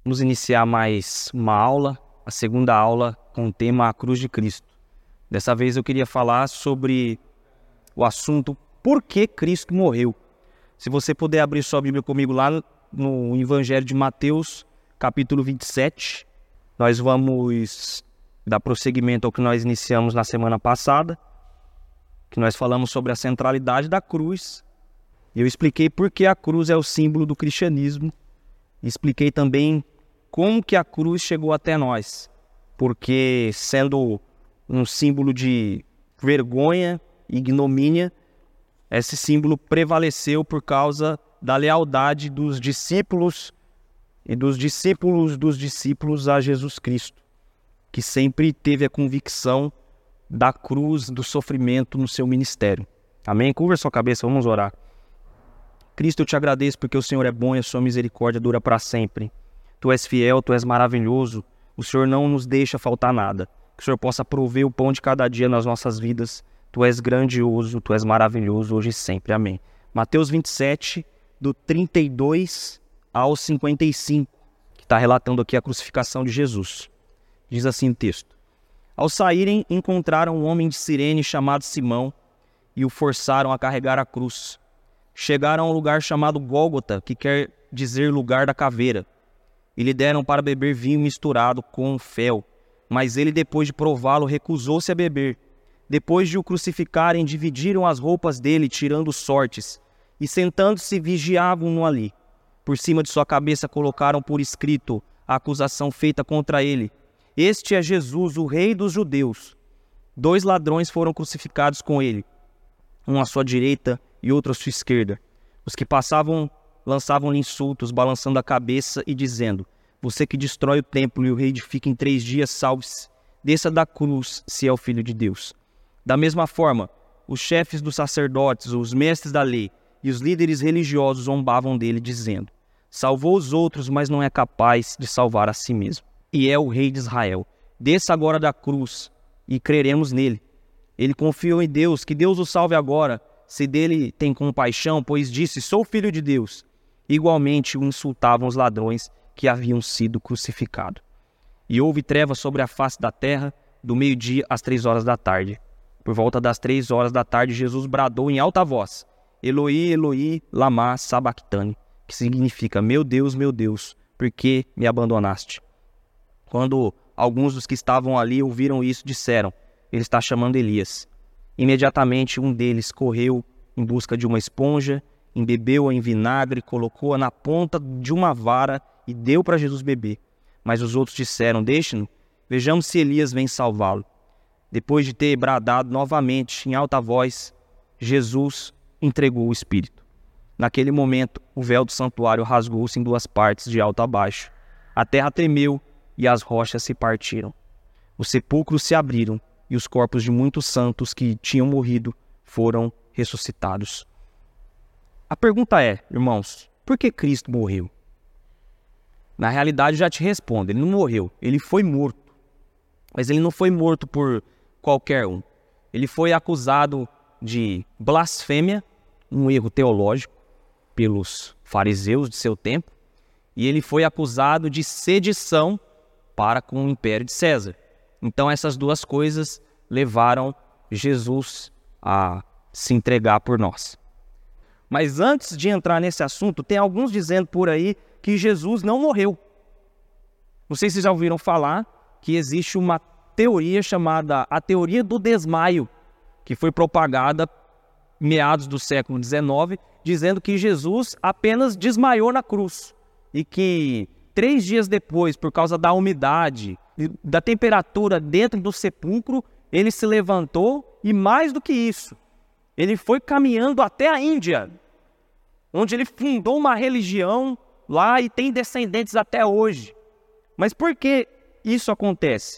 Vamos iniciar mais uma aula, a segunda aula com o tema A Cruz de Cristo. Dessa vez eu queria falar sobre o assunto por que Cristo morreu. Se você puder abrir sua Bíblia comigo lá no Evangelho de Mateus, capítulo 27, nós vamos dar prosseguimento ao que nós iniciamos na semana passada, que nós falamos sobre a centralidade da cruz. Eu expliquei por que a cruz é o símbolo do cristianismo. Expliquei também como que a cruz chegou até nós, porque sendo um símbolo de vergonha e ignomínia, esse símbolo prevaleceu por causa da lealdade dos discípulos e dos discípulos a Jesus Cristo, que sempre teve a convicção da cruz, do sofrimento no seu ministério. Amém? Curva a sua cabeça, vamos orar. Cristo, eu te agradeço porque o Senhor é bom e a sua misericórdia dura para sempre. Tu és fiel, Tu és maravilhoso, o Senhor não nos deixa faltar nada. Que o Senhor possa prover o pão de cada dia nas nossas vidas. Tu és grandioso, Tu és maravilhoso hoje e sempre. Amém. Mateus 27, do 32 ao 55, que está relatando aqui a crucificação de Jesus. Diz assim o texto. Ao saírem, encontraram um homem de Cirene chamado Simão e o forçaram a carregar a cruz. Chegaram a um lugar chamado Gólgota, que quer dizer lugar da caveira, e lhe deram para beber vinho misturado com fel. Mas ele, depois de prová-lo, recusou-se a beber. Depois de o crucificarem, dividiram as roupas dele, tirando sortes, e sentando-se vigiavam-no ali. Por cima de sua cabeça colocaram por escrito a acusação feita contra ele. Este é Jesus, o Rei dos Judeus. 2 ladrões foram crucificados com ele, um à sua direita e outro à sua esquerda. Os que passavam lançavam-lhe insultos, balançando a cabeça e dizendo: Você que destrói o templo e o reedifica em 3 dias, salve-se. Desça da cruz, se é o Filho de Deus. Da mesma forma, os chefes dos sacerdotes, os mestres da lei e os líderes religiosos zombavam dele, dizendo: Salvou os outros, mas não é capaz de salvar a si mesmo. E é o Rei de Israel. Desça agora da cruz e creremos nele. Ele confiou em Deus, que Deus o salve agora, se dele tem compaixão, pois disse: Sou filho de Deus. Igualmente o insultavam os ladrões que haviam sido crucificados. E houve trevas sobre a face da terra, do meio-dia às 3 horas da tarde. Por volta das 3 horas da tarde, Jesus bradou em alta voz: Eloi, Eloi, lama sabachthani, que significa: meu Deus, por que me abandonaste? Quando alguns dos que estavam ali ouviram isso, disseram: Ele está chamando Elias. Imediatamente um deles correu em busca de uma esponja, embebeu-a em vinagre, colocou-a na ponta de uma vara e deu para Jesus beber. Mas os outros disseram: Deixe-no, vejamos se Elias vem salvá-lo. Depois de ter bradado novamente em alta voz, Jesus entregou o Espírito. Naquele momento, o véu do santuário rasgou-se em 2 partes, de alto a baixo. A terra tremeu e as rochas se partiram. Os sepulcros se abriram e os corpos de muitos santos que tinham morrido foram ressuscitados. A pergunta é, irmãos, por que Cristo morreu? Na realidade, já te respondo, ele não morreu, ele foi morto. Mas ele não foi morto por qualquer um. Ele foi acusado de blasfêmia, um erro teológico, pelos fariseus de seu tempo, e ele foi acusado de sedição para com o império de César. Então essas 2 coisas levaram Jesus a se entregar por nós. Mas antes de entrar nesse assunto, tem alguns dizendo por aí que Jesus não morreu. Não sei se vocês já ouviram falar que existe uma teoria chamada a teoria do desmaio, que foi propagada em meados do século XIX, dizendo que Jesus apenas desmaiou na cruz e que 3 dias depois, por causa da umidade, da temperatura dentro do sepulcro, ele se levantou e, mais do que isso, ele foi caminhando até a Índia, onde ele fundou uma religião lá e tem descendentes até hoje. Mas por que isso acontece?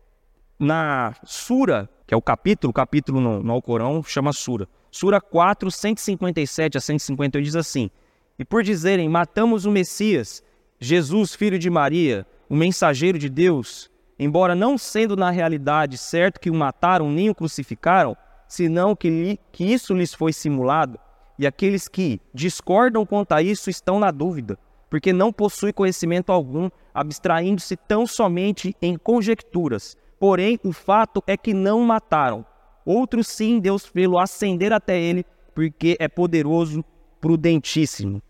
Na Sura, que é o capítulo no Alcorão chama Sura. Sura 4, 157 a 158 diz assim: E por dizerem, matamos o Messias, Jesus, filho de Maria, o mensageiro de Deus, embora não sendo na realidade certo que o mataram nem o crucificaram, senão que isso lhes foi simulado, e aqueles que discordam quanto a isso estão na dúvida, porque não possui conhecimento algum, abstraindo-se tão somente em conjecturas. Porém, o fato é que não o mataram. Outros sim, Deus fê-lo ascender até ele, porque é poderoso, prudentíssimo.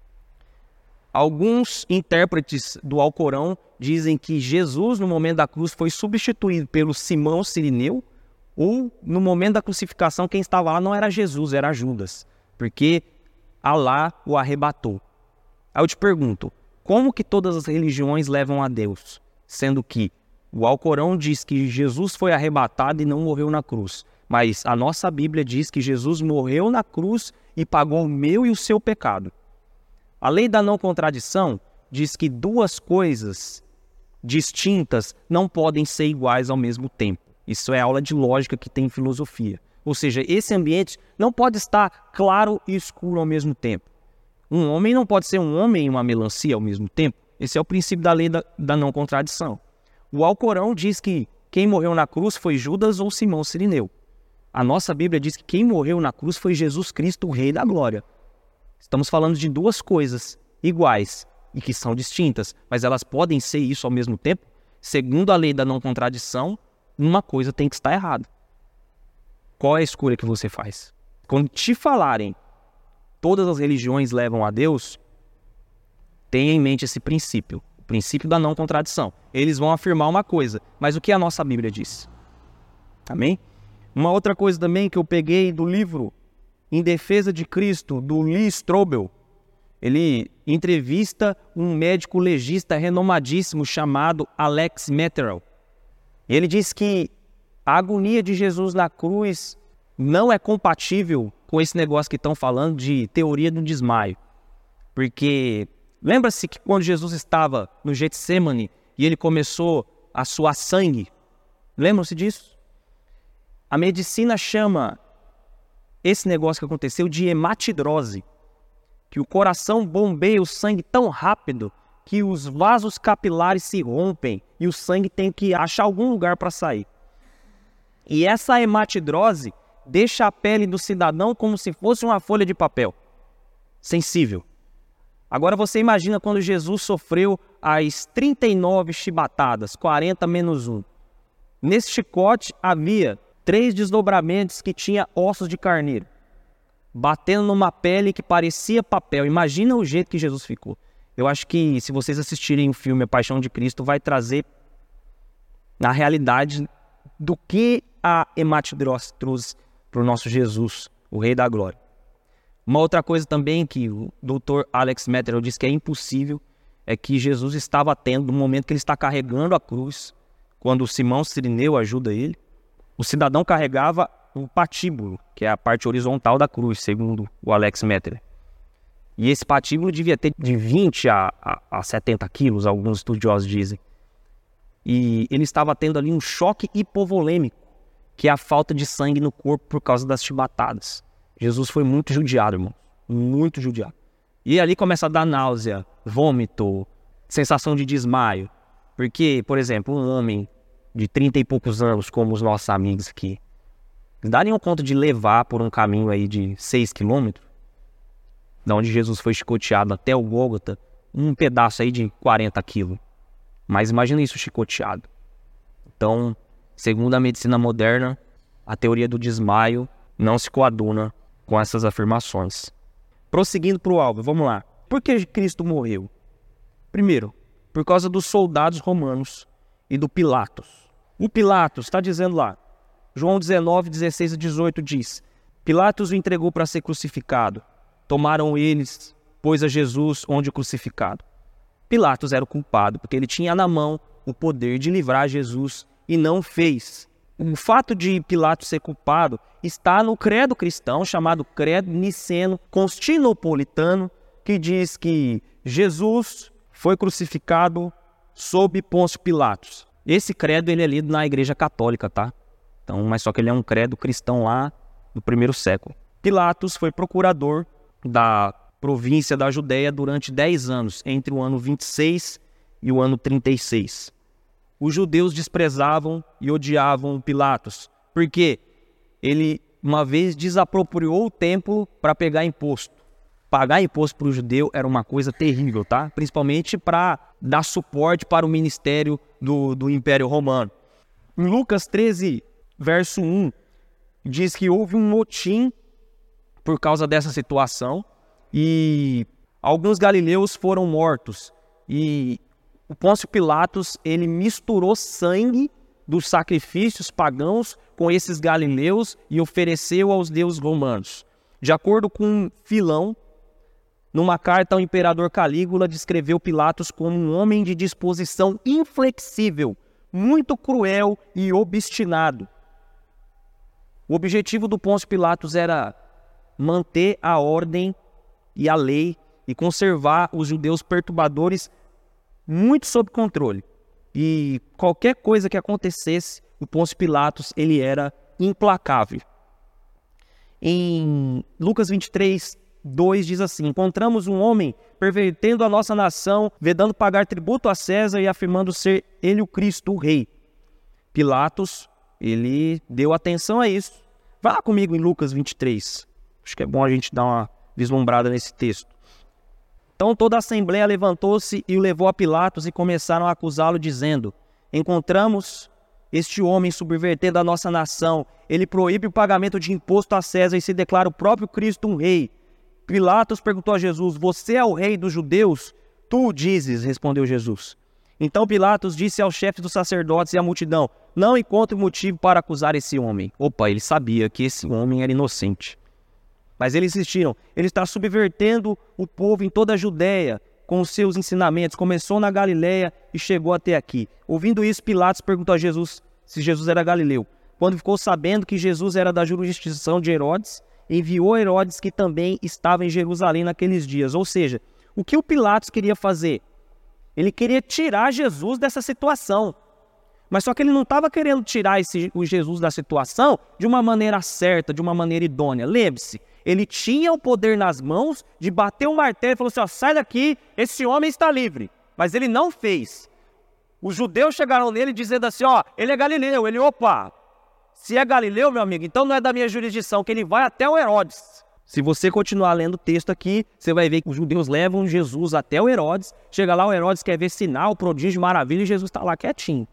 Alguns intérpretes do Alcorão dizem que Jesus, no momento da cruz, foi substituído pelo Simão Cirineu, ou no momento da crucificação, quem estava lá não era Jesus, era Judas, porque Alá o arrebatou. Aí eu te pergunto, como que todas as religiões levam a Deus? Sendo que o Alcorão diz que Jesus foi arrebatado e não morreu na cruz. Mas a nossa Bíblia diz que Jesus morreu na cruz e pagou o meu e o seu pecado. A lei da não contradição diz que duas coisas distintas não podem ser iguais ao mesmo tempo. Isso é aula de lógica que tem em filosofia. Ou seja, esse ambiente não pode estar claro e escuro ao mesmo tempo. Um homem não pode ser um homem e uma melancia ao mesmo tempo. Esse é o princípio da lei da não contradição. O Alcorão diz que quem morreu na cruz foi Judas ou Simão Cirineu. A nossa Bíblia diz que quem morreu na cruz foi Jesus Cristo, o Rei da Glória. Estamos falando de duas coisas iguais e que são distintas, mas elas podem ser isso ao mesmo tempo? Segundo a lei da não contradição, uma coisa tem que estar errada. Qual é a escolha que você faz? Quando te falarem todas as religiões levam a Deus, tenha em mente esse princípio, o princípio da não contradição. Eles vão afirmar uma coisa, mas o que a nossa Bíblia diz? Amém? Uma outra coisa também que eu peguei do livro Em Defesa de Cristo, do Lee Strobel, ele entrevista um médico legista renomadíssimo chamado Alex Metterell. Ele diz que a agonia de Jesus na cruz não é compatível com esse negócio que estão falando de teoria do desmaio. Porque lembra-se que quando Jesus estava no Getsêmani e ele começou a suar sangue? Lembram-se disso? A medicina chama esse negócio que aconteceu de hematidrose, que o coração bombeia o sangue tão rápido que os vasos capilares se rompem e o sangue tem que achar algum lugar para sair. E essa hematidrose deixa a pele do cidadão como se fosse uma folha de papel, sensível. Agora você imagina quando Jesus sofreu as 39 chibatadas, 40 menos 1. Nesse chicote havia 3 desdobramentos que tinha ossos de carneiro, batendo numa pele que parecia papel. Imagina o jeito que Jesus ficou. Eu acho que se vocês assistirem o filme A Paixão de Cristo, vai trazer na realidade do que a hematidrose trouxe para o nosso Jesus, o Rei da Glória. Uma outra coisa também que o Dr. Alex Metterell diz que é impossível é que Jesus estava tendo, no momento que ele está carregando a cruz, quando o Simão Cirineu ajuda ele, o cidadão carregava o patíbulo, que é a parte horizontal da cruz, segundo o Alex Metterell. E esse patíbulo devia ter de 20 a 70 quilos, alguns estudiosos dizem. E ele estava tendo ali um choque hipovolêmico, que é a falta de sangue no corpo por causa das chibatadas. Jesus foi muito judiado, irmão. Muito judiado. E ali começa a dar náusea, vômito, sensação de desmaio. Porque, por exemplo, um homem de 30 e poucos anos, como os nossos amigos aqui, dariam conta de levar por um caminho aí de 6 quilômetros, da onde Jesus foi chicoteado até o Gólgota, um pedaço aí de 40 quilos. Mas imagina isso chicoteado. Então, segundo a medicina moderna, a teoria do desmaio não se coaduna com essas afirmações. Prosseguindo para o alvo, vamos lá. Por que Cristo morreu? Primeiro, por causa dos soldados romanos e do Pilatos. O Pilatos está dizendo lá, João 19, 16 e 18 diz: Pilatos o entregou para ser crucificado. Tomaram eles, pôs a Jesus onde o crucificado. Pilatos era o culpado, porque ele tinha na mão o poder de livrar Jesus e não fez. O fato de Pilatos ser culpado está no credo cristão, chamado credo niceno-constantinopolitano, que diz que Jesus foi crucificado sob Pôncio Pilatos. Esse credo ele é lido na Igreja Católica, tá? Então, mas só que ele é um credo cristão lá do primeiro século. Pilatos foi procurador da província da Judéia durante 10 anos, entre o ano 26 e o ano 36. Os judeus desprezavam e odiavam Pilatos, porque ele uma vez desapropriou o templo para pegar imposto, Pagar imposto para o judeu era uma coisa terrível, tá? Principalmente para dar suporte para o ministério do Império Romano. Em Lucas 13, verso 1, diz que houve um motim por causa dessa situação e alguns galileus foram mortos. E o Pôncio Pilatos, ele misturou sangue dos sacrifícios pagãos com esses galileus e ofereceu aos deuses romanos. De acordo com Filão, numa carta ao imperador Calígula, descreveu Pilatos como um homem de disposição inflexível, muito cruel e obstinado. O objetivo do Pôncio Pilatos era manter a ordem e a lei e conservar os judeus perturbadores muito sob controle. E qualquer coisa que acontecesse, o Pôncio Pilatos ele era implacável. Em Lucas 23, 2 diz assim: encontramos um homem pervertendo a nossa nação, vedando pagar tributo a César e afirmando ser ele o Cristo, o rei. Pilatos, ele deu atenção a isso. Vai lá comigo em Lucas 23. Acho que é bom a gente dar uma vislumbrada nesse texto. Então toda a assembleia levantou-se e o levou a Pilatos e começaram a acusá-lo, dizendo: encontramos este homem subvertendo a nossa nação. Ele proíbe o pagamento de imposto a César e se declara o próprio Cristo um rei. Pilatos perguntou a Jesus: você é o rei dos judeus? Tu o dizes, respondeu Jesus. Então Pilatos disse aos chefes dos sacerdotes e à multidão: não encontro motivo para acusar esse homem. Opa, ele sabia que esse homem era inocente. Mas eles insistiram: ele está subvertendo o povo em toda a Judéia com os seus ensinamentos. Começou na Galiléia e chegou até aqui. Ouvindo isso, Pilatos perguntou a Jesus se Jesus era galileu. Quando ficou sabendo que Jesus era da jurisdição de Herodes, enviou Herodes, que também estava em Jerusalém naqueles dias. Ou seja, o que o Pilatos queria fazer? Ele queria tirar Jesus dessa situação. Mas só que ele não estava querendo tirar o Jesus da situação de uma maneira certa, de uma maneira idônea. Lembre-se, ele tinha o poder nas mãos de bater o martelo e falou assim: ó, sai daqui, esse homem está livre. Mas ele não fez. Os judeus chegaram nele dizendo assim: ó, ele é galileu. Ele, opa, se é galileu, meu amigo, então não é da minha jurisdição, que ele vai até o Herodes. Se você continuar lendo o texto aqui, você vai ver que os judeus levam Jesus até o Herodes. Chega lá, o Herodes quer ver sinal, prodígio, maravilha, e Jesus está lá quietinho.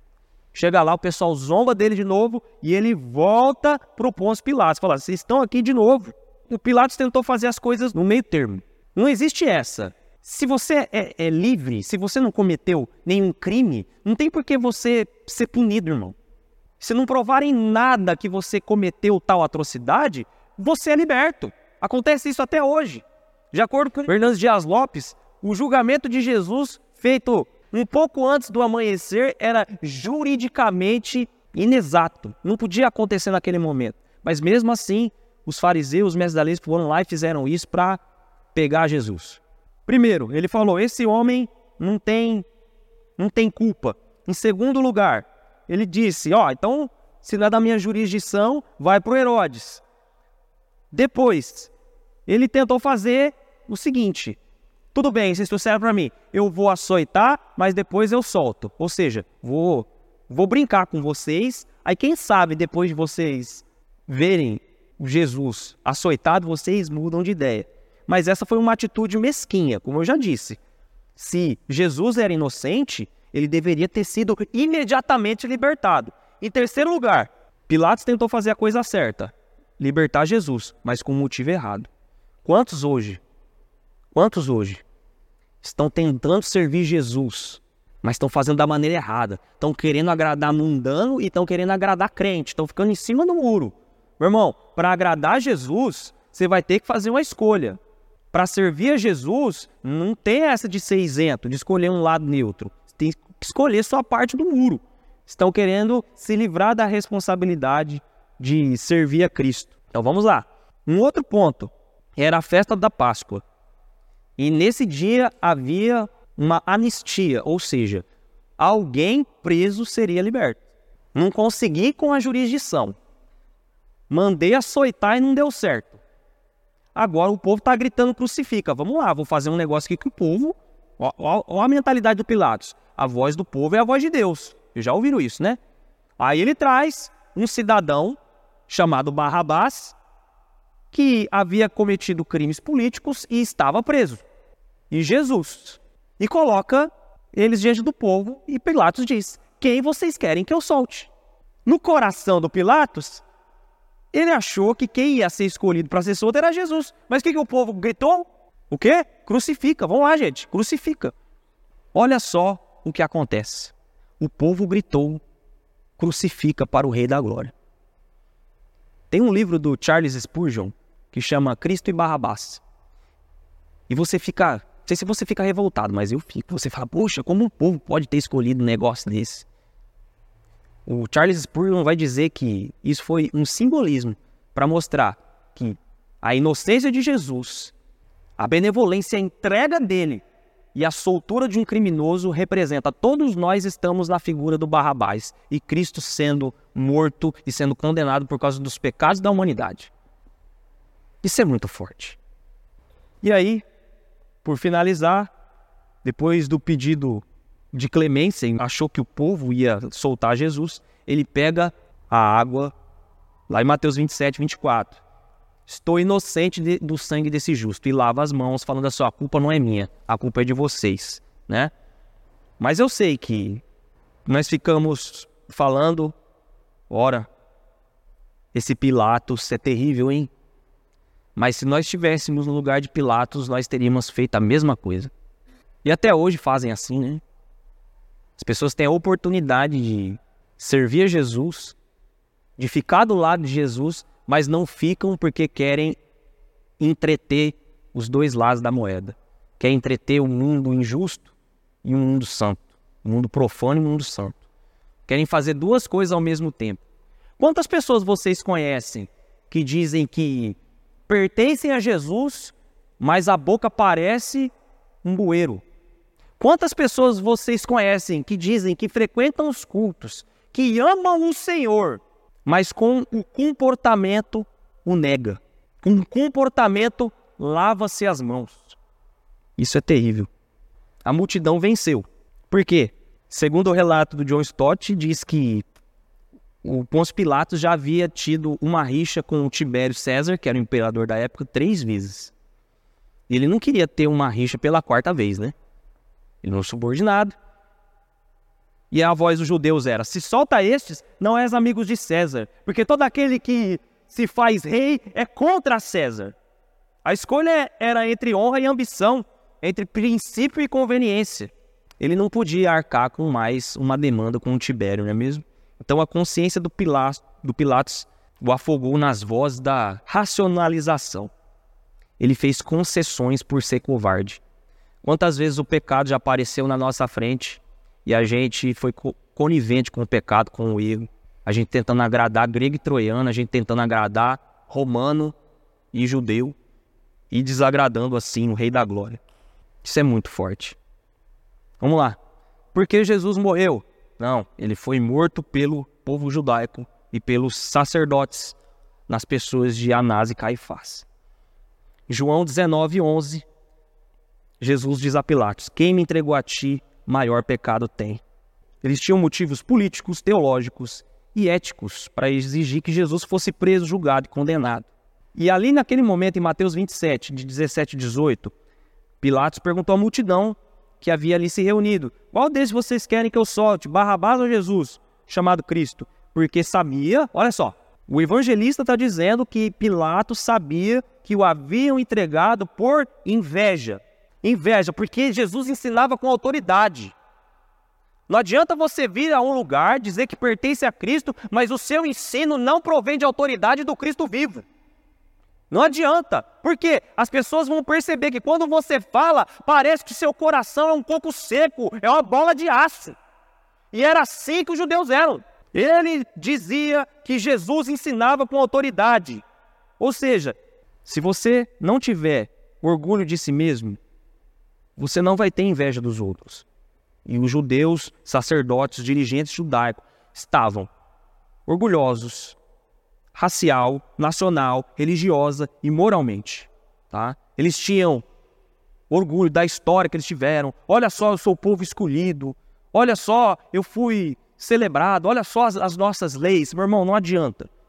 Chega lá, o pessoal zomba dele de novo e ele volta para o Pôncio Pilatos. Fala: vocês estão aqui de novo. O Pilatos tentou fazer as coisas no meio termo. Não existe essa. Se você é livre, se você não cometeu nenhum crime, não tem por que você ser punido, irmão. Se não provarem nada que você cometeu tal atrocidade, você é liberto. Acontece isso até hoje. De acordo com Fernando Dias Lopes, o julgamento de Jesus, feito um pouco antes do amanhecer, era juridicamente inexato. Não podia acontecer naquele momento. Mas mesmo assim, os fariseus, os mestres da lei, foram lá e fizeram isso para pegar Jesus. Primeiro, ele falou: esse homem não tem culpa. Em segundo lugar, ele disse: ó, então, se não é da minha jurisdição, vai para o Herodes. Depois, ele tentou fazer o seguinte: tudo bem, vocês trouxeram para mim, eu vou açoitar, mas depois eu solto. Ou seja, vou brincar com vocês, aí quem sabe depois de vocês verem Jesus açoitado, vocês mudam de ideia. Mas essa foi uma atitude mesquinha, como eu já disse. Se Jesus era inocente, ele deveria ter sido imediatamente libertado. Em terceiro lugar, Pilatos tentou fazer a coisa certa: libertar Jesus, mas com o motivo errado. Quantos hoje estão tentando servir Jesus, mas estão fazendo da maneira errada? Estão querendo agradar mundano e estão querendo agradar crente, estão ficando em cima do muro. Meu irmão, para agradar Jesus, você vai ter que fazer uma escolha. Para servir a Jesus, não tem essa de ser isento, de escolher um lado neutro. Você tem que escolher sua parte do muro. Estão querendo se livrar da responsabilidade de servir a Cristo. Então vamos lá. Um outro ponto era a festa da Páscoa. E nesse dia havia uma anistia, ou seja, alguém preso seria liberto. Não consegui com a jurisdição. Mandei açoitar e não deu certo. Agora o povo está gritando: crucifica. Vamos lá, vou fazer um negócio aqui que o povo... Olha a mentalidade do Pilatos. A voz do povo é a voz de Deus. Vocês já ouviram isso, né? Aí ele traz um cidadão chamado Barrabás que havia cometido crimes políticos e estava preso. E Jesus. E coloca eles diante do povo e Pilatos diz: quem vocês querem que eu solte? No coração do Pilatos, ele achou que quem ia ser escolhido para ser solto era Jesus. Mas o que o povo gritou? O quê? Crucifica. Vamos lá, gente. Crucifica. Olha só o que acontece. O povo gritou: crucifica para o Rei da Glória. Tem um livro do Charles Spurgeon que chama Cristo e Barrabás. E você fica, não sei se você fica revoltado, mas eu fico. Você fala: poxa, como o povo pode ter escolhido um negócio desse? O Charles Spurgeon vai dizer que isso foi um simbolismo para mostrar que a inocência de Jesus, a benevolência, a entrega dele e a soltura de um criminoso representa todos nós estamos na figura do Barrabás e Cristo sendo morto e sendo condenado por causa dos pecados da humanidade. Isso é muito forte. E aí, por finalizar, depois do pedido de clemência, achou que o povo ia soltar Jesus, ele pega a água, lá em Mateus 27, 24. Estou inocente do sangue desse justo. E lava as mãos, falando assim: a culpa não é minha, a culpa é de vocês, né? Mas eu sei que nós ficamos falando: ora, esse Pilatos é terrível, hein? Mas se nós estivéssemos no lugar de Pilatos, nós teríamos feito a mesma coisa. E até hoje fazem assim, né? As pessoas têm a oportunidade de servir a Jesus, de ficar do lado de Jesus, mas não ficam porque querem entreter os dois lados da moeda. Quer entreter um mundo injusto e um mundo santo. Um mundo profano e um mundo santo. Querem fazer duas coisas ao mesmo tempo. Quantas pessoas vocês conhecem que dizem que pertencem a Jesus, mas a boca parece um bueiro? Quantas pessoas vocês conhecem que dizem que frequentam os cultos, que amam o Senhor, mas com o comportamento o nega? Com o comportamento lava-se as mãos. Isso é terrível. A multidão venceu. Por quê? Segundo o relato do John Stott, diz que o Pôncio Pilatos já havia tido uma rixa com o Tibério César, que era o imperador da época, 3 vezes. E ele não queria ter uma rixa pela 4ª vez, né? Ele não é subordinado. E a voz dos judeus era: se solta estes, não és amigos de César, porque todo aquele que se faz rei é contra César. A escolha era entre honra e ambição, entre princípio e conveniência. Ele não podia arcar com mais uma demanda com o Tibério, não é mesmo? Então a consciência do Pilatos o afogou nas vozes da racionalização. Ele fez concessões por ser covarde. Quantas vezes o pecado já apareceu na nossa frente e a gente foi conivente com o pecado, com o erro. A gente tentando agradar grego e troiano, a gente tentando agradar romano e judeu e desagradando assim o Rei da Glória. Isso é muito forte. Vamos lá. Por que Jesus morreu? Não, ele foi morto pelo povo judaico e pelos sacerdotes, nas pessoas de Anás e Caifás. João 19:11, Jesus diz a Pilatos: quem me entregou a ti, maior pecado tem. Eles tinham motivos políticos, teológicos e éticos para exigir que Jesus fosse preso, julgado e condenado. E ali naquele momento, em Mateus 27, de 17 e 18, Pilatos perguntou à multidão que havia ali se reunido: qual desses vocês querem que eu solte, Barrabás ou Jesus, chamado Cristo? Porque sabia, olha só, o evangelista está dizendo que Pilatos sabia que o haviam entregado por inveja. Inveja, porque Jesus ensinava com autoridade. Não adianta você vir a um lugar, dizer que pertence a Cristo, mas o seu ensino não provém de autoridade do Cristo vivo. Não adianta, porque as pessoas vão perceber que quando você fala, parece que seu coração é um coco seco, é uma bola de aço. E era assim que os judeus eram. Ele dizia que Jesus ensinava com autoridade. Ou seja, se você não tiver orgulho de si mesmo, você não vai ter inveja dos outros. E os judeus, sacerdotes, dirigentes judaicos estavam orgulhosos, racial, nacional, religiosa e moralmente. Tá? Eles tinham orgulho da história que eles tiveram. Olha só, eu sou o povo escolhido. Olha só, eu fui celebrado. Olha só as nossas leis. Meu irmão, não adianta.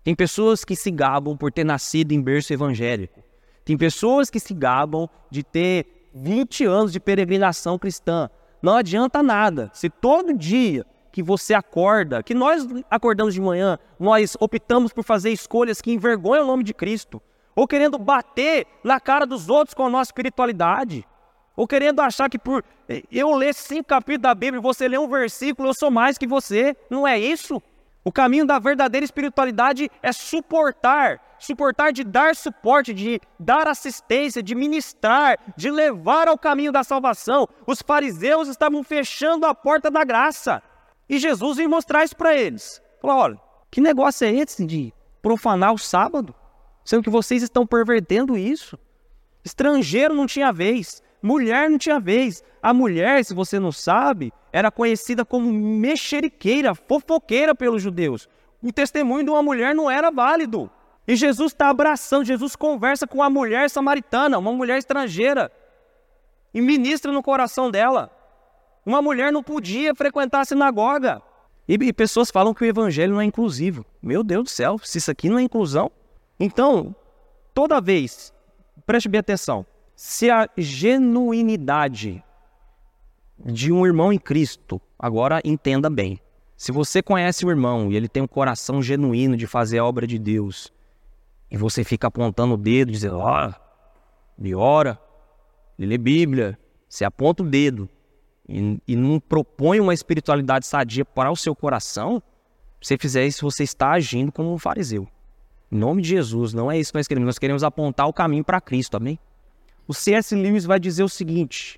Tem pessoas que se gabam por ter nascido em berço evangélico. Tem pessoas que se gabam de ter 20 anos de peregrinação cristã. Não adianta nada. Se todo dia que você acorda, que nós acordamos de manhã, nós optamos por fazer escolhas que envergonham o nome de Cristo, ou querendo bater na cara dos outros com a nossa espiritualidade, ou querendo achar que por eu ler 5 capítulos da Bíblia e você ler um versículo, eu sou mais que você. Não é isso. O caminho da verdadeira espiritualidade é suportar de dar suporte, de dar assistência, de ministrar, de levar ao caminho da salvação. Os fariseus estavam fechando a porta da graça. E Jesus veio mostrar isso para eles. Falou, olha, que negócio é esse de profanar o sábado? Sendo que vocês estão pervertendo isso. Estrangeiro não tinha vez, mulher não tinha vez. A mulher, se você não sabe, era conhecida como mexeriqueira, fofoqueira pelos judeus. O testemunho de uma mulher não era válido. E Jesus está abraçando, Jesus conversa com uma mulher samaritana, uma mulher estrangeira, e ministra no coração dela. Uma mulher não podia frequentar a sinagoga. E pessoas falam que o evangelho não é inclusivo. Meu Deus do céu, se isso aqui não é inclusão. Então, toda vez, preste bem atenção, se a genuinidade de um irmão em Cristo, agora entenda bem, se você conhece o irmão e ele tem um coração genuíno de fazer a obra de Deus, e você fica apontando o dedo, dizendo, ele ora, ele lê Bíblia, você aponta o dedo e não propõe uma espiritualidade sadia para o seu coração, se você fizer isso, você está agindo como um fariseu. Em nome de Jesus, não é isso que nós queremos apontar o caminho para Cristo, amém? O C.S. Lewis vai dizer o seguinte,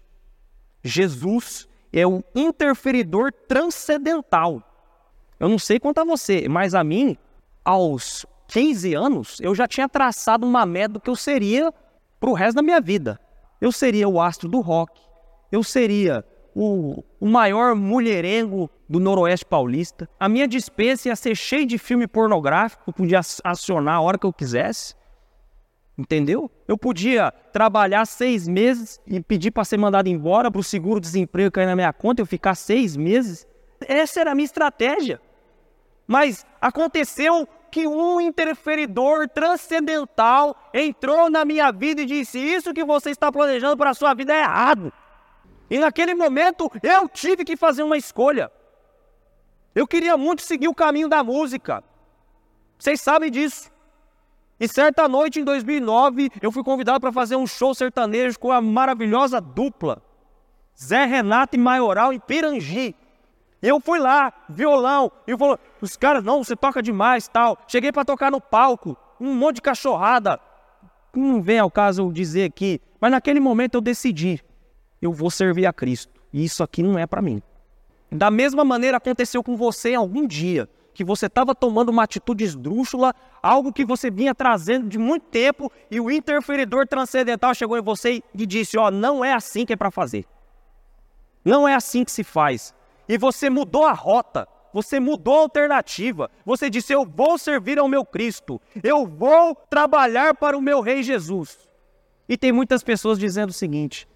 Jesus é o interferidor transcendental. Eu não sei quanto a você, mas a mim, aos 15 anos, eu já tinha traçado uma meta do que eu seria para o resto da minha vida. Eu seria o astro do rock, eu seria o maior mulherengo do Noroeste Paulista. A minha despensa ia ser cheia de filme pornográfico, eu podia acionar a hora que eu quisesse. Entendeu? Eu podia trabalhar 6 meses e pedir para ser mandado embora, para o seguro-desemprego cair na minha conta, eu ficar 6 meses. Essa era a minha estratégia. Mas aconteceu que um interferidor transcendental entrou na minha vida e disse, isso que você está planejando para a sua vida é errado. E naquele momento eu tive que fazer uma escolha. Eu queria muito seguir o caminho da música. Vocês sabem disso. E certa noite, em 2009, eu fui convidado para fazer um show sertanejo com a maravilhosa dupla Zé Renato e Maioral em Pirangi. Eu fui lá, violão, e falou, os caras, não, você toca demais, tal. Cheguei para tocar no palco, um monte de cachorrada. Não vem ao caso eu dizer aqui, mas naquele momento eu decidi, eu vou servir a Cristo. E isso aqui não é para mim. Da mesma maneira aconteceu com você em algum dia, que você estava tomando uma atitude esdrúxula, algo que você vinha trazendo de muito tempo, e o interferidor transcendental chegou em você e disse, não é assim que é para fazer. Não é assim que se faz. E você mudou a rota, você mudou a alternativa, você disse, eu vou servir ao meu Cristo, eu vou trabalhar para o meu Rei Jesus. E tem muitas pessoas dizendo o seguinte,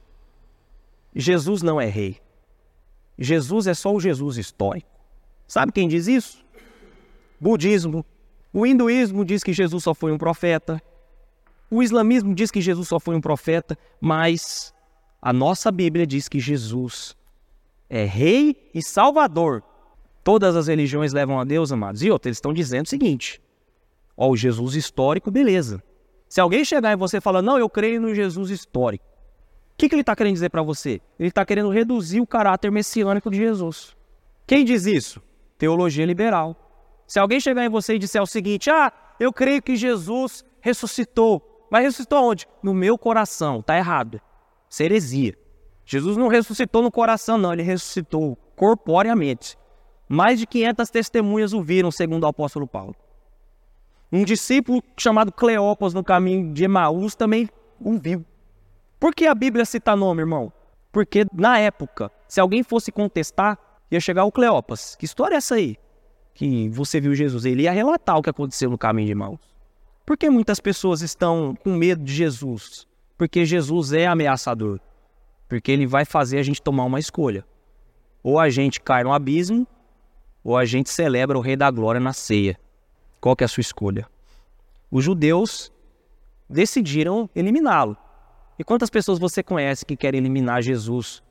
Jesus não é rei, Jesus é só o Jesus histórico. Sabe quem diz isso? Budismo. O hinduísmo diz que Jesus só foi um profeta. O islamismo diz que Jesus só foi um profeta, mas a nossa Bíblia diz que Jesus é rei e salvador. Todas as religiões levam a Deus, amados. E outros, eles estão dizendo o seguinte, o Jesus histórico, beleza. Se alguém chegar e você falar, não, eu creio no Jesus histórico, o que ele está querendo dizer para você? Ele está querendo reduzir o caráter messiânico de Jesus. Quem diz isso? Teologia liberal. Se alguém chegar em você e disser o seguinte, eu creio que Jesus ressuscitou. Mas ressuscitou onde? No meu coração. Está errado. Isso é heresia. Jesus não ressuscitou no coração, não. Ele ressuscitou corporeamente. Mais de 500 testemunhas o viram, segundo o apóstolo Paulo. Um discípulo chamado Cleopas, no caminho de Emaús, também o viu. Por que a Bíblia cita nome, irmão? Porque na época, se alguém fosse contestar, ia chegar o Cleopas. Que história é essa aí? Que você viu Jesus? Ele ia relatar o que aconteceu no caminho de Emaús. Por que muitas pessoas estão com medo de Jesus? Porque Jesus é ameaçador. Porque ele vai fazer a gente tomar uma escolha. Ou a gente cai no abismo, ou a gente celebra o Rei da Glória na ceia. Qual que é a sua escolha? Os judeus decidiram eliminá-lo. E quantas pessoas você conhece que querem eliminar Jesus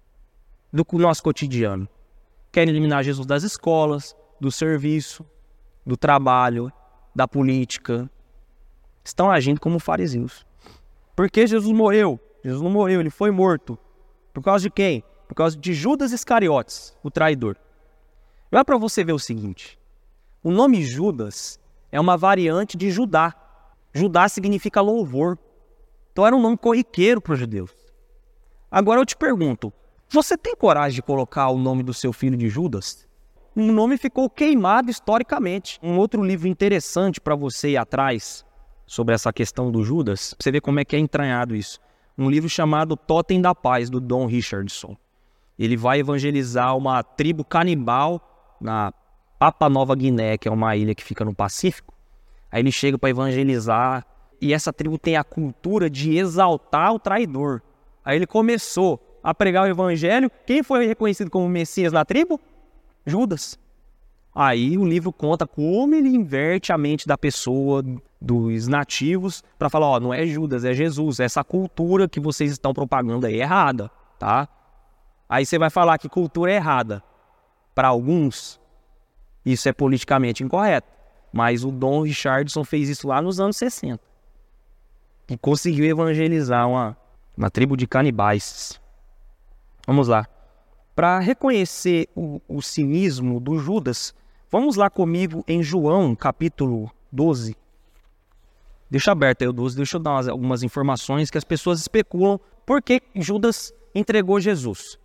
do nosso cotidiano? Querem eliminar Jesus das escolas, do serviço, do trabalho, da política. Estão agindo como fariseus. Por que Jesus morreu? Jesus não morreu, ele foi morto. Por causa de quem? Por causa de Judas Iscariotes, o traidor. Olha para você ver o seguinte. O nome Judas é uma variante de Judá. Judá significa louvor. Então era um nome corriqueiro para os judeus. Agora eu te pergunto, você tem coragem de colocar o nome do seu filho de Judas? O nome ficou queimado historicamente. Um outro livro interessante para você ir atrás sobre essa questão do Judas, pra você ver como é que é entranhado isso. Um livro chamado Totem da Paz, do Don Richardson. Ele vai evangelizar uma tribo canibal na Papua Nova Guiné, que é uma ilha que fica no Pacífico. Aí ele chega para evangelizar e essa tribo tem a cultura de exaltar o traidor. Aí ele começou a pregar o evangelho. Quem foi reconhecido como Messias na tribo? Judas. Aí o livro conta como ele inverte a mente da pessoa, dos nativos, para falar, ó, não é Judas, é Jesus. Essa cultura que vocês estão propagando aí é errada, tá? Aí você vai falar que cultura é errada. Para alguns, isso é politicamente incorreto. Mas o Don Richardson fez isso lá nos anos 60. E conseguiu evangelizar uma tribo de canibais. Vamos lá. Para reconhecer o cinismo do Judas, vamos lá comigo em João, capítulo 12. Deixa aberto aí o 12, deixa eu dar algumas informações que as pessoas especulam por que Judas entregou Jesus.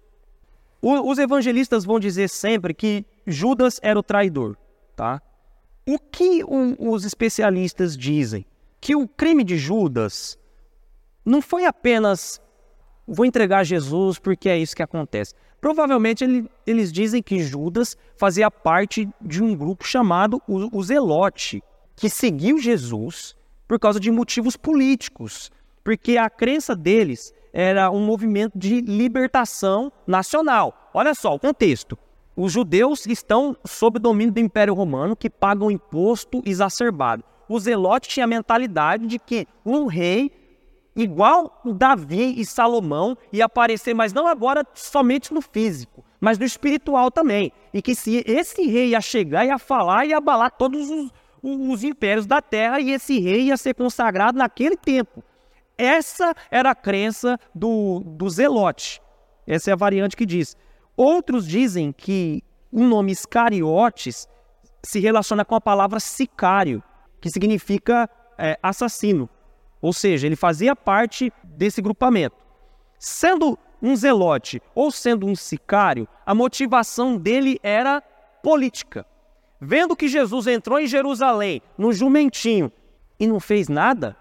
Os evangelistas vão dizer sempre que Judas era o traidor, tá? O que os especialistas dizem? Que o crime de Judas não foi apenas vou entregar Jesus porque é isso que acontece. Provavelmente eles dizem que Judas fazia parte de um grupo chamado o Zelote, que seguiu Jesus por causa de motivos políticos, porque a crença deles era um movimento de libertação nacional. Olha só o contexto. Os judeus estão sob o domínio do Império Romano, que pagam imposto exacerbado. O Zelote tinha a mentalidade de que um rei igual Davi e Salomão ia aparecer, mas não agora somente no físico, mas no espiritual também. E que se esse rei ia chegar, ia falar, ia abalar todos os impérios da terra, e esse rei ia ser consagrado naquele tempo. Essa era a crença do Zelote. Essa é a variante que diz. Outros dizem que o nome Iscariotes se relaciona com a palavra sicário, que significa assassino. Ou seja, ele fazia parte desse grupamento. Sendo um zelote ou sendo um sicário, a motivação dele era política. Vendo que Jesus entrou em Jerusalém, no jumentinho, e não fez nada,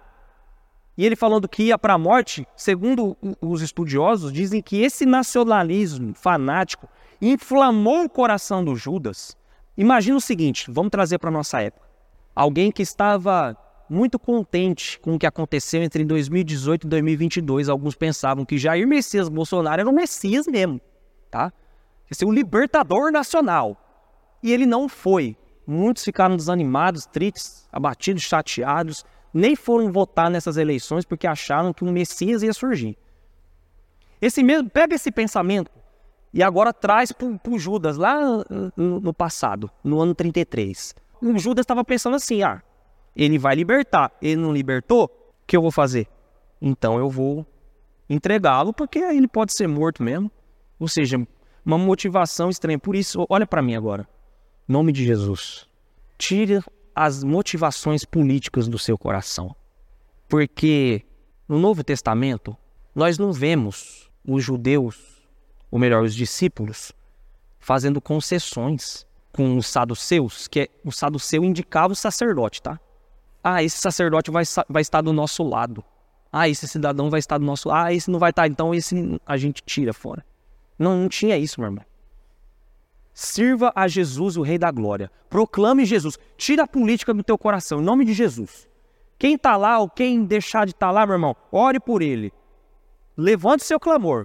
e ele falando que ia para a morte, segundo os estudiosos, dizem que esse nacionalismo fanático inflamou o coração do Judas. Imagina o seguinte, vamos trazer para a nossa época. Alguém que estava muito contente com o que aconteceu entre 2018 e 2022. Alguns pensavam que Jair Messias Bolsonaro era o Messias mesmo, tá? Ia ser o libertador nacional. E ele não foi. Muitos ficaram desanimados, tristes, abatidos, chateados. Nem foram votar nessas eleições porque acharam que um Messias ia surgir. Pega esse pensamento e agora traz para o Judas lá no passado, no ano 33. O Judas estava pensando assim, ele vai libertar, ele não libertou, o que eu vou fazer? Então eu vou entregá-lo porque ele pode ser morto mesmo. Ou seja, uma motivação estranha. Por isso, olha para mim agora. Em nome de Jesus, tire as motivações políticas do seu coração. Porque no Novo Testamento, nós não vemos os judeus, ou melhor, os discípulos, fazendo concessões com os saduceus, que o saduceu indicava o sacerdote, tá? Esse sacerdote vai estar do nosso lado. Esse cidadão vai estar do nosso lado. Esse não vai estar, então esse a gente tira fora. Não tinha isso, meu irmão. Sirva a Jesus, o Rei da Glória. Proclame Jesus. Tira a política do teu coração, em nome de Jesus. Quem está lá ou quem deixar de estar lá, meu irmão, ore por ele. Levante seu clamor.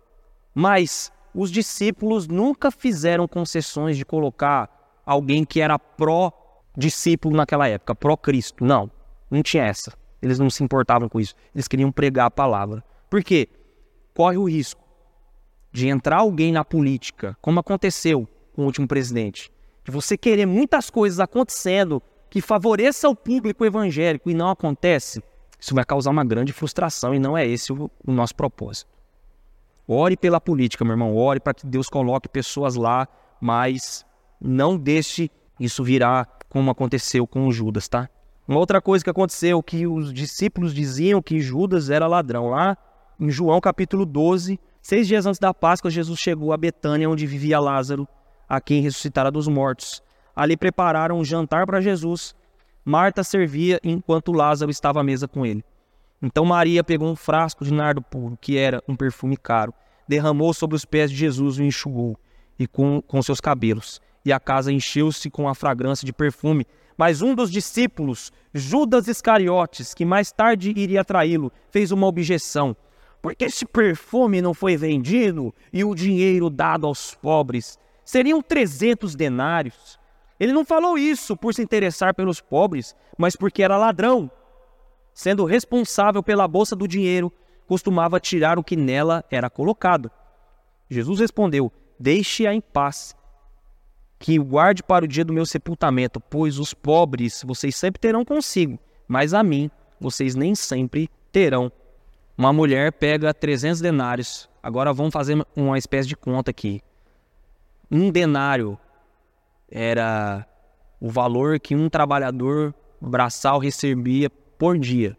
Mas os discípulos nunca fizeram concessões de colocar alguém que era discípulo naquela época, pró-Cristo. Não tinha essa. Eles não se importavam com isso. Eles queriam pregar a palavra. Por quê? Corre o risco de entrar alguém na política, como aconteceu com o último presidente, de você querer muitas coisas acontecendo que favoreça o público evangélico e não acontece. Isso vai causar uma grande frustração e não é esse o nosso propósito. Ore pela política, meu irmão. Ore para que Deus coloque pessoas lá, mas não deixe isso virar como aconteceu com Judas, tá? Uma outra coisa que aconteceu, que os discípulos diziam que Judas era ladrão. Lá em João capítulo 12, 6 dias antes da Páscoa, Jesus chegou a Betânia, onde vivia Lázaro, a quem ressuscitara dos mortos. Ali prepararam um jantar para Jesus. Marta servia enquanto Lázaro estava à mesa com ele. Então Maria pegou um frasco de nardo puro, que era um perfume caro, derramou sobre os pés de Jesus e o enxugou e com seus cabelos. E a casa encheu-se com a fragrância de perfume. Mas um dos discípulos, Judas Iscariotes, que mais tarde iria traí-lo, fez uma objeção. Por que esse perfume não foi vendido e o dinheiro dado aos pobres? Seriam 300 denários. Ele não falou isso por se interessar pelos pobres, mas porque era ladrão. Sendo responsável pela bolsa do dinheiro, costumava tirar o que nela era colocado. Jesus respondeu: deixe-a em paz, que guarde para o dia do meu sepultamento, pois os pobres vocês sempre terão consigo, mas a mim vocês nem sempre terão. Uma mulher pega 300 denários. Agora vamos fazer uma espécie de conta aqui. Um denário era o valor que um trabalhador braçal recebia por dia.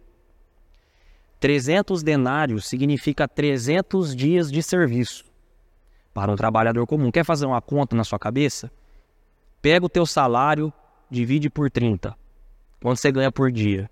300 denários significa 300 dias de serviço para um trabalhador comum. Quer fazer uma conta na sua cabeça? Pega o teu salário, divide por 30. Quanto você ganha por dia?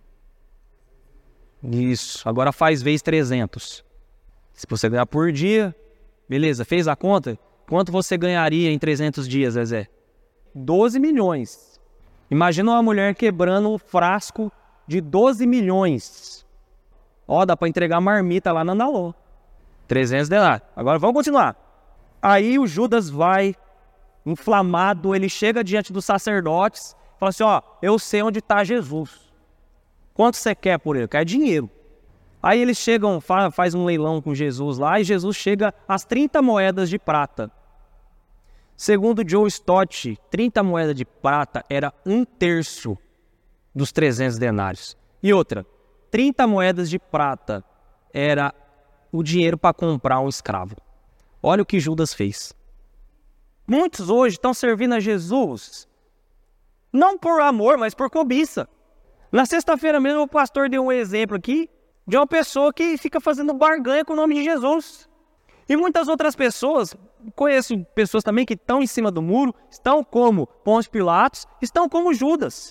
Isso. Agora faz vezes 300. Se você ganhar por dia, beleza, fez a conta? Quanto você ganharia em 300 dias, Zezé? 12 milhões. Imagina uma mulher quebrando um frasco de 12 milhões. Ó, dá para entregar marmita lá na Nalô. 300 denários. Agora vamos continuar. Aí o Judas vai, inflamado, ele chega diante dos sacerdotes, fala assim, ó, eu sei onde está Jesus. Quanto você quer por ele? Eu quero dinheiro. Aí eles chegam, faz um leilão com Jesus lá, e Jesus chega às 30 moedas de prata. Segundo Joe Stott, 30 moedas de prata era 1/3 dos 300 denários. E outra, 30 moedas de prata era o dinheiro para comprar um escravo. Olha o que Judas fez. Muitos hoje estão servindo a Jesus, não por amor, mas por cobiça. Na sexta-feira mesmo o pastor deu um exemplo aqui de uma pessoa que fica fazendo barganha com o nome de Jesus. E muitas outras pessoas, conheço pessoas também que estão em cima do muro, estão como Pôncio Pilatos, estão como Judas.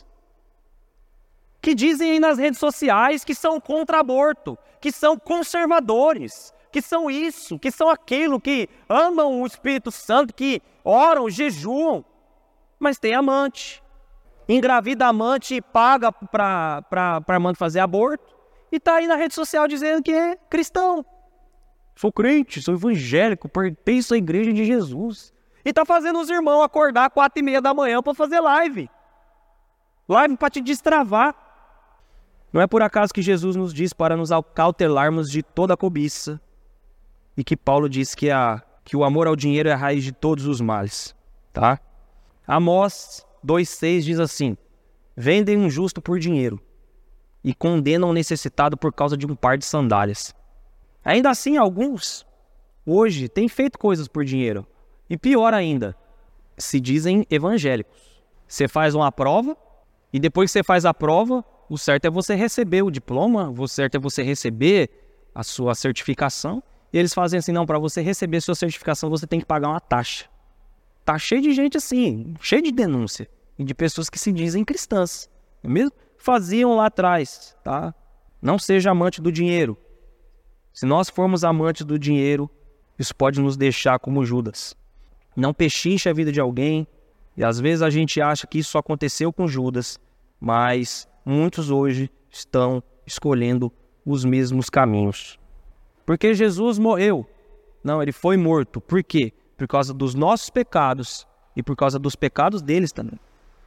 Que dizem aí nas redes sociais que são contra aborto, que são conservadores, que são isso, que são aquilo, que amam o Espírito Santo, que oram, jejuam, mas tem amante. Engravida a amante e paga para amante fazer aborto. E está aí na rede social dizendo que é cristão. Sou crente, sou evangélico, pertenço à igreja de Jesus. E está fazendo os irmãos acordar 4h30 da manhã para fazer live. Live para te destravar. Não é por acaso que Jesus nos diz para nos acautelarmos de toda a cobiça. E que Paulo diz que o amor ao dinheiro é a raiz de todos os males. Tá? Amós 2,6 diz assim: vendem um justo por dinheiro e condenam o necessitado por causa de um par de sandálias. Ainda assim, alguns hoje têm feito coisas por dinheiro. E pior ainda, se dizem evangélicos. Você faz uma prova e depois que você faz a prova, o certo é você receber o diploma, o certo é você receber a sua certificação. E eles fazem assim, não, para você receber sua certificação você tem que pagar uma taxa. Tá cheio de gente assim, cheio de denúncia. E de pessoas que se dizem cristãs. Não é mesmo? Faziam lá atrás, tá? Não seja amante do dinheiro. Se nós formos amantes do dinheiro, isso pode nos deixar como Judas. Não pechinche a vida de alguém. E às vezes a gente acha que isso só aconteceu com Judas. Mas muitos hoje estão escolhendo os mesmos caminhos. Porque Jesus morreu. Não, ele foi morto. Por quê? Por causa dos nossos pecados e por causa dos pecados deles também.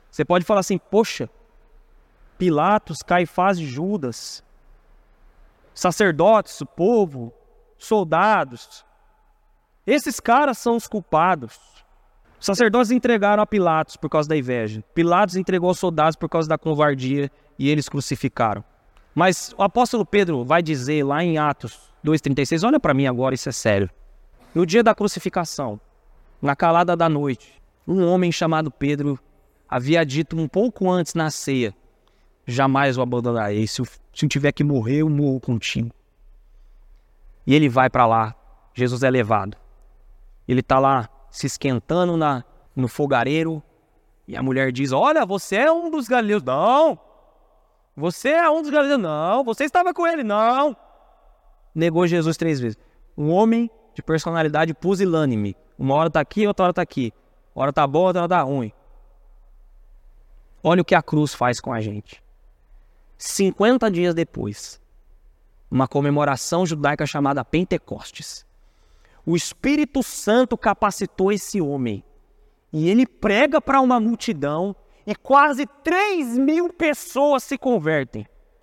Você pode falar assim, poxa, Pilatos, Caifás e Judas, sacerdotes, o povo, soldados, esses caras são os culpados. Os sacerdotes entregaram a Pilatos por causa da inveja. Pilatos entregou aos soldados por causa da covardia e eles crucificaram. Mas o apóstolo Pedro vai dizer lá em Atos 2,36, olha para mim agora, isso é sério. No dia da crucificação, na calada da noite, um homem chamado Pedro havia dito um pouco antes na ceia, jamais o abandonarei, se eu tiver que morrer, eu morro contigo. E ele vai para lá, Jesus é levado. Ele está lá se esquentando no fogareiro, e a mulher diz, olha, você é um dos galileus. Não, você é um dos galileus. Não, você estava com ele. Não. Negou Jesus 3 vezes. Um homem de personalidade pusilânime. Uma hora está aqui, outra hora está aqui. Uma hora está boa, outra hora está ruim. Olha o que a cruz faz com a gente. 50 dias depois, uma comemoração judaica chamada Pentecostes. O Espírito Santo capacitou esse homem. E ele prega para uma multidão e quase 3.000 pessoas se convertem.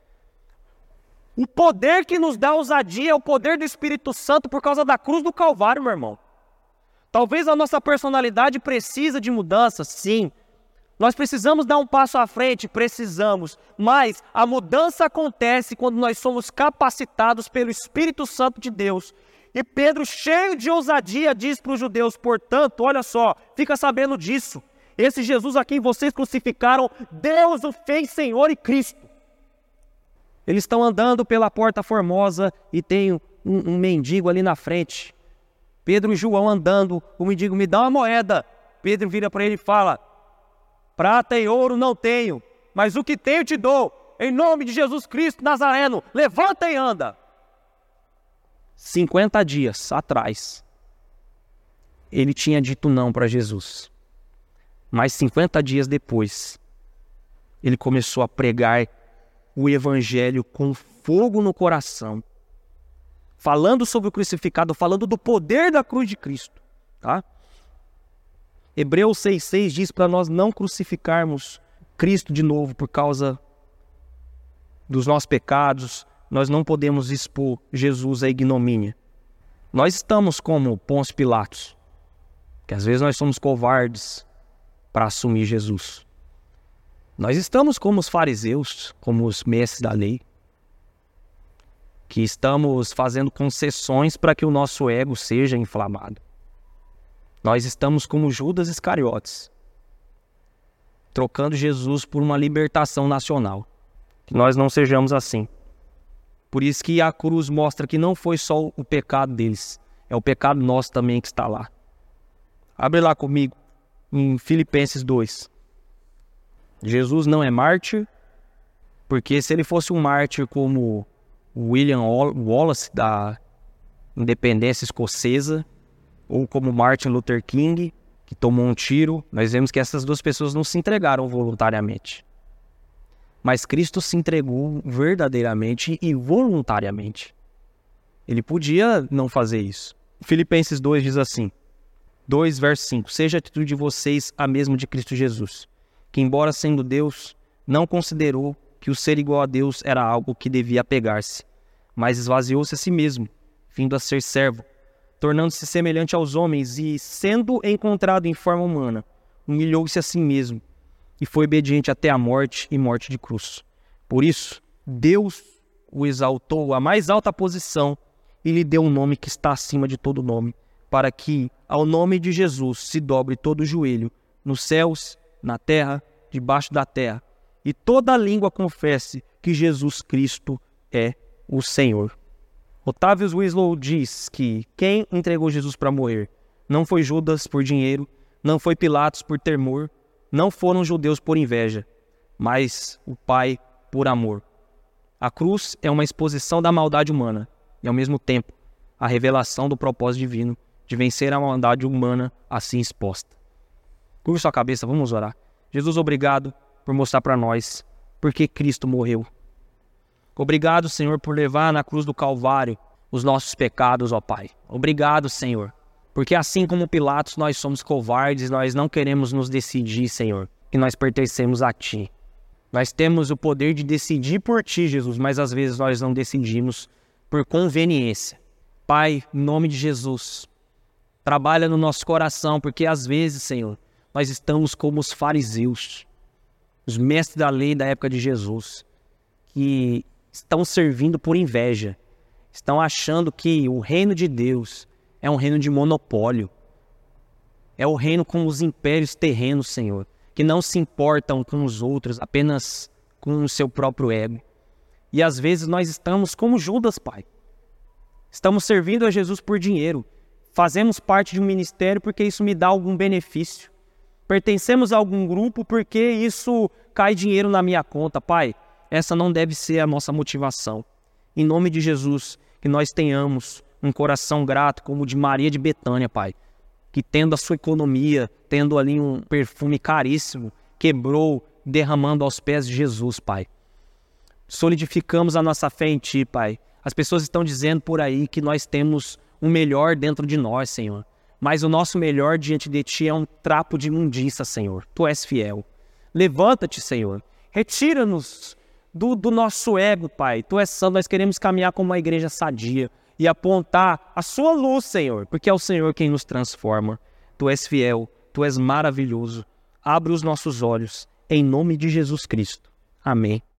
O poder que nos dá ousadia é o poder do Espírito Santo por causa da cruz do Calvário, meu irmão. Talvez a nossa personalidade precisa de mudança, sim. Nós precisamos dar um passo à frente, precisamos. Mas a mudança acontece quando nós somos capacitados pelo Espírito Santo de Deus. E Pedro, cheio de ousadia, diz para os judeus, portanto, olha só, fica sabendo disso. Esse Jesus a quem vocês crucificaram, Deus o fez Senhor e Cristo. Eles estão andando pela Porta Formosa e tem um mendigo ali na frente. Pedro e João andando, o mendigo, me dá uma moeda. Pedro vira para ele e fala, prata e ouro não tenho, mas o que tenho te dou. Em nome de Jesus Cristo Nazareno, levanta e anda. 50 dias atrás, ele tinha dito não para Jesus. Mas 50 dias depois, ele começou a pregar o evangelho com fogo no coração, falando sobre o crucificado, falando do poder da cruz de Cristo. Tá? Hebreus 6,6 diz para nós não crucificarmos Cristo de novo por causa dos nossos pecados. Nós não podemos expor Jesus à ignomínia. Nós estamos como Pôncio Pilatos, que às vezes nós somos covardes para assumir Jesus. Nós estamos como os fariseus, como os mestres da lei, que estamos fazendo concessões para que o nosso ego seja inflamado. Nós estamos como Judas Iscariotes, trocando Jesus por uma libertação nacional. Que nós não sejamos assim. Por isso que a cruz mostra que não foi só o pecado deles, é o pecado nosso também que está lá. Abre lá comigo, em Filipenses 2. Jesus não é mártir, porque se ele fosse um mártir como William Wallace da independência escocesa, ou como Martin Luther King, que tomou um tiro, nós vemos que essas duas pessoas não se entregaram voluntariamente. Mas Cristo se entregou verdadeiramente e voluntariamente. Ele podia não fazer isso. Filipenses 2 diz assim, 2 verso 5, seja a atitude de vocês a mesma de Cristo Jesus, que embora sendo Deus, não considerou que o ser igual a Deus era algo que devia apegar-se, mas esvaziou-se a si mesmo, vindo a ser servo, tornando-se semelhante aos homens e, sendo encontrado em forma humana, humilhou-se a si mesmo, e foi obediente até a morte e morte de cruz. Por isso, Deus o exaltou à mais alta posição e lhe deu um nome que está acima de todo nome, para que, ao nome de Jesus, se dobre todo o joelho, nos céus, na terra, debaixo da terra, e toda língua confesse que Jesus Cristo é o Senhor. Otávio Winslow diz que quem entregou Jesus para morrer não foi Judas por dinheiro, não foi Pilatos por temor, não foram os judeus por inveja, mas o Pai por amor. A cruz é uma exposição da maldade humana e, ao mesmo tempo, a revelação do propósito divino de vencer a maldade humana assim exposta. Curva sua cabeça, vamos orar. Jesus, obrigado por mostrar para nós por que Cristo morreu. Obrigado, Senhor, por levar na cruz do Calvário os nossos pecados, ó Pai. Obrigado, Senhor. Porque assim como Pilatos, nós somos covardes, nós não queremos nos decidir, Senhor. que nós pertencemos a Ti. Nós temos o poder de decidir por Ti, Jesus, mas às vezes nós não decidimos por conveniência. Pai, em nome de Jesus, trabalha no nosso coração, porque às vezes, Senhor, nós estamos como os fariseus, os mestres da lei da época de Jesus, que estão servindo por inveja, estão achando que o reino de Deus é um reino de monopólio, é o reino com os impérios terrenos, Senhor, que não se importam com os outros, apenas com o seu próprio ego. E às vezes nós estamos como Judas, Pai. Estamos servindo a Jesus por dinheiro. Fazemos parte de um ministério porque isso me dá algum benefício. Pertencemos a algum grupo porque isso cai dinheiro na minha conta. Pai, essa não deve ser a nossa motivação. Em nome de Jesus, que nós tenhamos um coração grato como o de Maria de Betânia, Pai, que tendo a sua economia, tendo ali um perfume caríssimo, quebrou derramando aos pés de Jesus, Pai. Solidificamos a nossa fé em Ti, Pai. As pessoas estão dizendo por aí que nós temos o melhor dentro de nós, Senhor. Mas o nosso melhor diante de Ti é um trapo de imundícia, Senhor. Tu és fiel. Levanta-te, Senhor. Retira-nos do nosso ego, Pai. Tu és santo, nós queremos caminhar como uma igreja sadia e apontar a Sua luz, Senhor, porque é o Senhor quem nos transforma. Tu és fiel, Tu és maravilhoso. Abre os nossos olhos, em nome de Jesus Cristo. Amém.